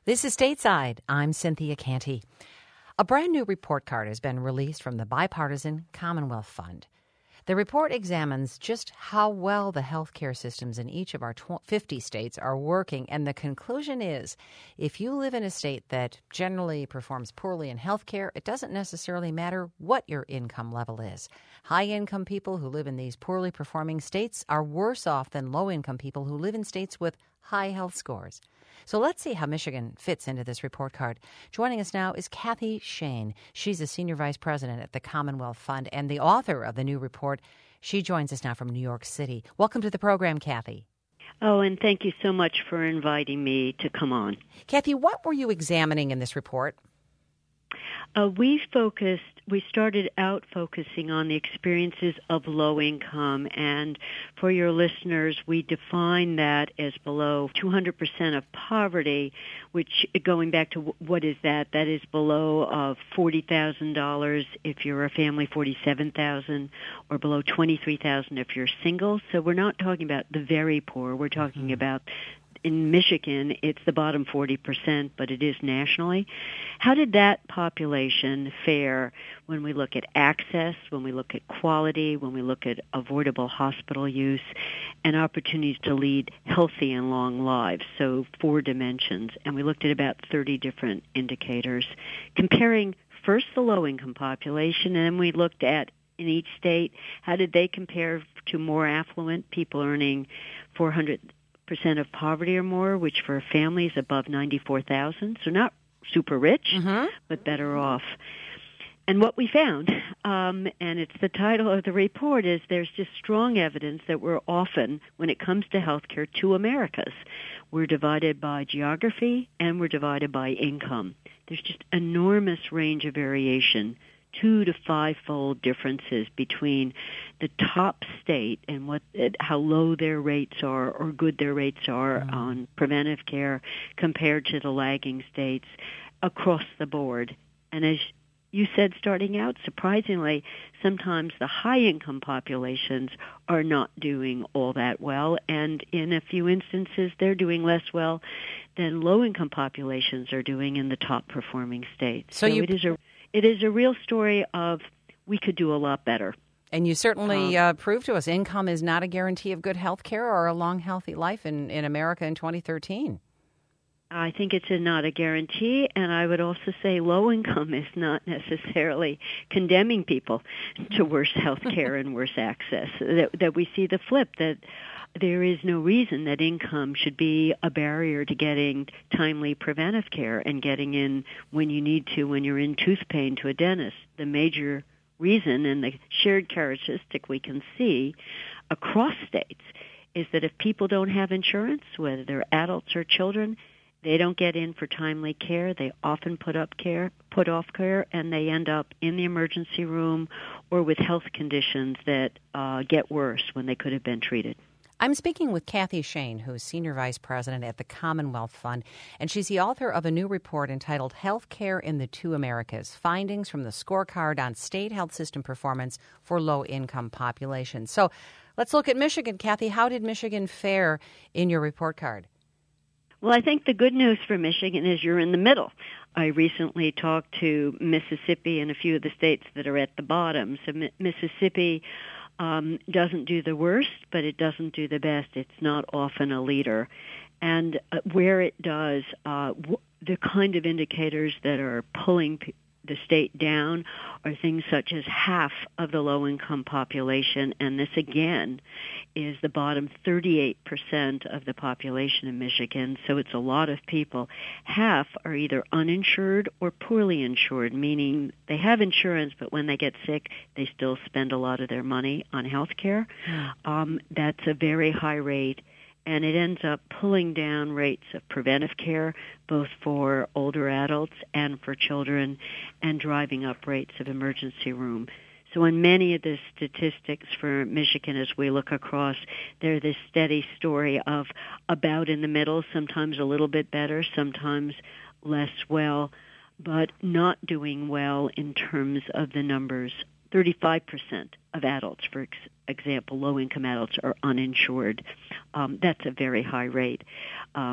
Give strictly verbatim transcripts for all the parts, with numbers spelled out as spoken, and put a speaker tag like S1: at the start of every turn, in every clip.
S1: This is Stateside. I'm Cynthia Canty. A brand new report card has been released from the bipartisan Commonwealth Fund. The report examines just how well the healthcare systems in each of our fifty states are working, and the conclusion is if you live in a state that generally performs poorly in healthcare, it doesn't necessarily matter what your income level is. High-income people who live in these poorly performing states are worse off than low-income people who live in states with high health scores. So let's see how Michigan fits into this report card. Joining us now is Kathy Shain. She's a senior vice president at the Commonwealth Fund and the author of the new report. She joins us now from New York City. Welcome to the program, Kathy.
S2: Oh, and thank you so much for inviting me to come on.
S1: Kathy, what were you examining in this report?
S2: Uh, we focused, we started out focusing on the experiences of low income, and for your listeners, we define that as below two hundred percent of poverty, which, going back to what is that? That is below uh, forty thousand dollars if you're a family, forty-seven thousand dollars, or below twenty-three thousand dollars if you're single. So we're not talking about the very poor, we're talking mm-hmm. about in Michigan, it's the bottom forty percent, but it is nationally. How did that population fare when we look at access, when we look at quality, when we look at avoidable hospital use, and opportunities to lead healthy and long lives? So four dimensions. And we looked at about thirty different indicators, comparing first the low-income population, and then we looked at in each state, how did they compare to more affluent people earning four hundred percent of poverty or more, which for a family is above ninety-four thousand, so not super rich, mm-hmm. but better off. And what we found, um, and it's the title of the report, is there's just strong evidence that we're often, when it comes to healthcare, two Americas. We're divided by geography and we're divided by income. There's just enormous range of variation, two to five-fold differences between the top state and what how low their rates are or good their rates are mm. on preventive care compared to the lagging states across the board. And as you said starting out, surprisingly, sometimes the high-income populations are not doing all that well, and in a few instances they're doing less well than low-income populations are doing in the top-performing states.
S1: So,
S2: so
S1: you...
S2: it is a It is a real story of we could do a lot better.
S1: And you certainly um, uh, proved to us income is not a guarantee of good health care or a long, healthy life in, in America in twenty thirteen.
S2: I think it's a, not a guarantee, and I would also say low income is not necessarily condemning people to worse health care and worse access. That, that we see the flip, that there is no reason that income should be a barrier to getting timely preventive care and getting in when you need to, when you're in tooth pain, to a dentist. The major reason and the shared characteristic we can see across states is that if people don't have insurance, whether they're adults or children, they don't get in for timely care. They often put up care, put off care, and they end up in the emergency room or with health conditions that uh, get worse when they could have been treated.
S1: I'm speaking with Kathy Shain, who's Senior Vice President at the Commonwealth Fund, and she's the author of a new report entitled Healthcare in the Two Americas, Findings from the Scorecard on State Health System Performance for Low-Income Populations. So let's look at Michigan. Kathy, how did Michigan fare in your report card?
S2: Well, I think the good news for Michigan is you're in the middle. I recently talked to Mississippi and a few of the states that are at the bottom. So Mi- Mississippi Um, doesn't do the worst, but it doesn't do the best. It's not often a leader. And uh, where it does, uh, w- the kind of indicators that are pulling p- the state down are things such as half of the low-income population, and this, again, is the bottom thirty-eight percent of the population in Michigan, so it's a lot of people. Half are either uninsured or poorly insured, meaning they have insurance, but when they get sick, they still spend a lot of their money on health care. Um, that's a very high rate, and it ends up pulling down rates of preventive care, both for older adults and for children, and driving up rates of emergency room. So in many of the statistics for Michigan, as we look across, they're this steady story of about in the middle, sometimes a little bit better, sometimes less well, but not doing well in terms of the numbers. thirty-five percent of adults, for ex- example, low-income adults, are uninsured. Um, that's a very high rate. Um,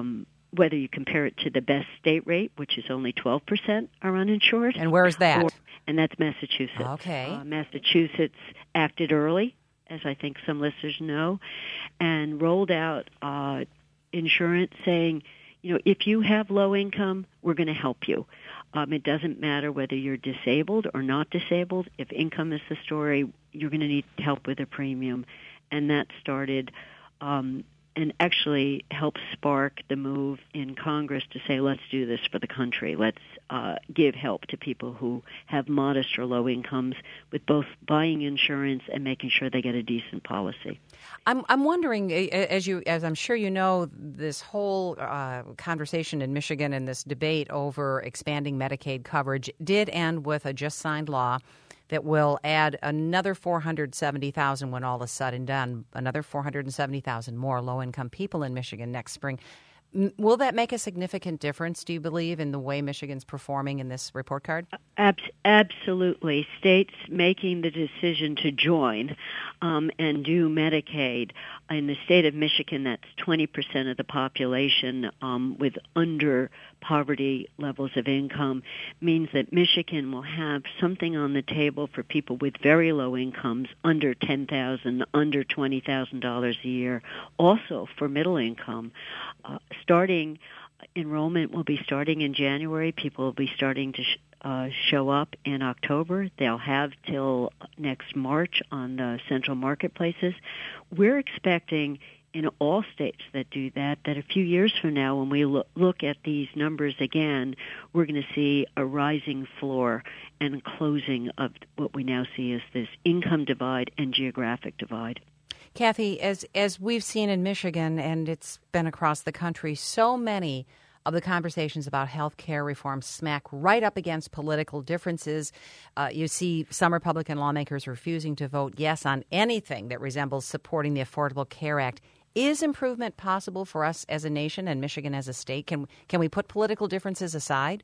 S2: whether you compare it to the best state rate, which is only twelve percent are uninsured.
S1: And where is that?
S2: Or, and that's Massachusetts.
S1: Okay.
S2: Uh, Massachusetts acted early, as I think some listeners know, and rolled out uh, insurance saying, you know, if you have low income, we're going to help you. Um, it doesn't matter whether you're disabled or not disabled. If income is the story, you're going to need help with a premium. And that started um, and actually helped spark the move in Congress to say, let's do this for the country. Let's uh, give help to people who have modest or low incomes with both buying insurance and making sure they get a decent policy.
S1: I'm I'm wondering, as you as I'm sure you know, this whole uh, conversation in Michigan and this debate over expanding Medicaid coverage did end with a just signed law that will add another four hundred seventy thousand when all is said and done, another four hundred seventy thousand more low-income people in Michigan next spring. Will that make a significant difference, do you believe, in the way Michigan's performing in this report card?
S2: Ab- absolutely. States making the decision to join um, and do Medicaid. In the state of Michigan, that's twenty percent of the population um, with under poverty levels of income, means that Michigan will have something on the table for people with very low incomes, under ten thousand dollars, under twenty thousand dollars a year, also for middle income. Uh, starting, enrollment will be starting in January. People will be starting to sh- uh, show up in October. They'll have till next March on the central marketplaces. We're expecting in all states that do that, that a few years from now, when we lo- look at these numbers again, we're going to see a rising floor and closing of what we now see as this income divide and geographic divide.
S1: Kathy, as as we've seen in Michigan, and it's been across the country, so many of the conversations about health care reform smack right up against political differences. Uh, you see some Republican lawmakers refusing to vote yes on anything that resembles supporting the Affordable Care Act. Is improvement possible for us as a nation and Michigan as a state? Can can we put political differences aside?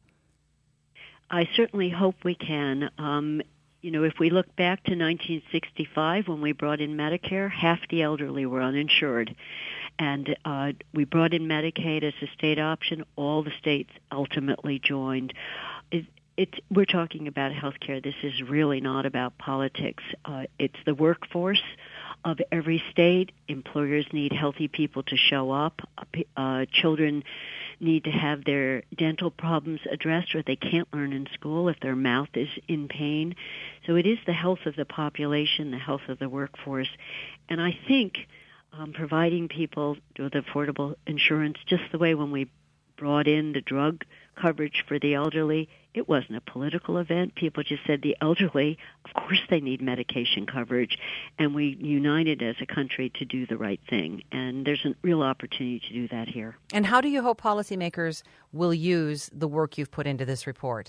S2: I certainly hope we can. Um, you know, if we look back to nineteen sixty-five when we brought in Medicare, half the elderly were uninsured. And uh, we brought in Medicaid as a state option. All the states ultimately joined. It, it's, we're talking about health care. This is really not about politics. Uh, it's the workforce of every state. Employers need healthy people to show up. Uh, children need to have their dental problems addressed, or they can't learn in school if their mouth is in pain. So it is the health of the population, the health of the workforce. And I think um, providing people with affordable insurance, just the way when we brought in the drug coverage for the elderly, it wasn't a political event. People just said the elderly, of course they need medication coverage, and we united as a country to do the right thing. And there's a real opportunity to do that here.
S1: And how do you hope policymakers will use the work you've put into this report?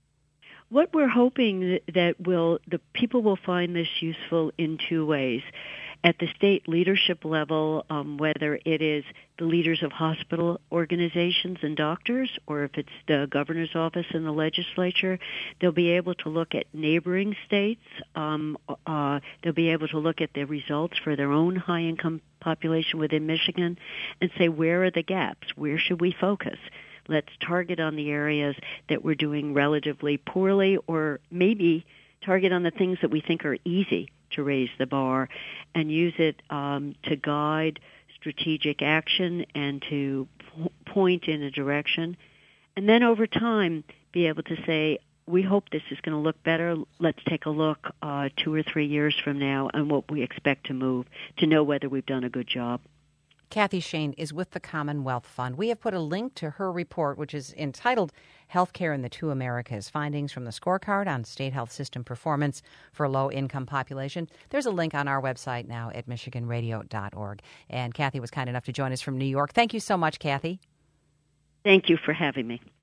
S2: What we're hoping that will the people will find this useful in two ways. At the state leadership level, um, whether it is the leaders of hospital organizations and doctors, or if it's the governor's office and the legislature, they'll be able to look at neighboring states. Um, uh, they'll be able to look at the results for their own high-income population within Michigan and say, where are the gaps? Where should we focus? Let's target on the areas that we're doing relatively poorly, or maybe target on the things that we think are easy to raise the bar, and use it um, to guide strategic action and to p- point in a direction. And then over time, be able to say, we hope this is going to look better. Let's take a look uh, two or three years from now on what we expect to move to know whether we've done a good job.
S1: Kathy Shain is with the Commonwealth Fund. We have put a link to her report, which is entitled Healthcare in the Two Americas, Findings from the Scorecard on State Health System Performance for Low-Income Population. There's a link on our website now at michigan radio dot org. And Kathy was kind enough to join us from New York. Thank you so much, Kathy.
S2: Thank you for having me.